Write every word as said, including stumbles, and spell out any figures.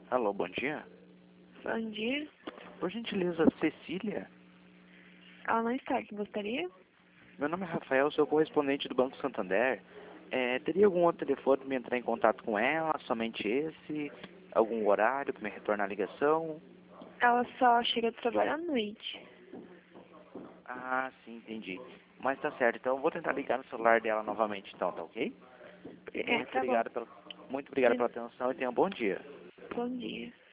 Alô, bom dia. Bom dia. Por gentileza, Cecília? Ela não está aqui, gostaria? Meu nome é Rafael, sou correspondente do Banco Santander. É, teria algum outro telefone para me entrar em contato com ela? Somente esse? Algum horário para me retornar a ligação? Ela só chega a trabalhar à noite. Ah, sim, entendi. Mas tá certo, então eu vou tentar ligar no celular dela novamente, então, tá ok? É, Muito tá bom. obrigado pela, muito obrigado pela atenção e tenha um bom dia. Bom dia.